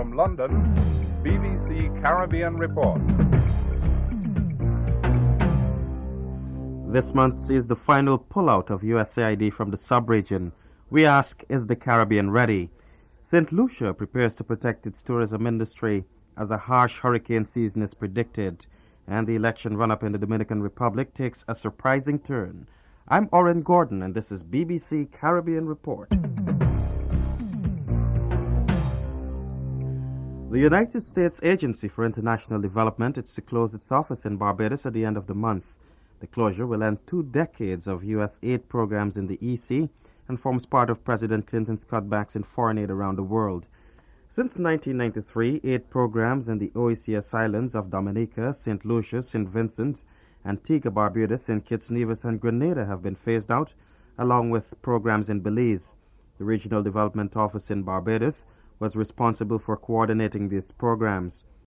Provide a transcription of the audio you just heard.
from London, BBC Caribbean Report. This month sees the final pullout of USAID from the sub-region. We ask, is the Caribbean ready? St. Lucia prepares to protect its tourism industry as a harsh hurricane season is predicted, and the election run-up in the Dominican Republic takes a surprising turn. I'm Oren Gordon, and this is BBC Caribbean Report. The United States Agency for International Development is to close its office in Barbados at the end of the month. The closure will end 2 decades of U.S. aid programs in the EC and forms part of President Clinton's cutbacks in foreign aid around the world. Since 1993, aid programs in the OECS islands of Dominica, St. Lucia, St. Vincent, Antigua, Barbuda, St. Kitts, Nevis, and Grenada have been phased out, along with programs in Belize. The Regional Development Office in Barbados was responsible for coordinating these programs.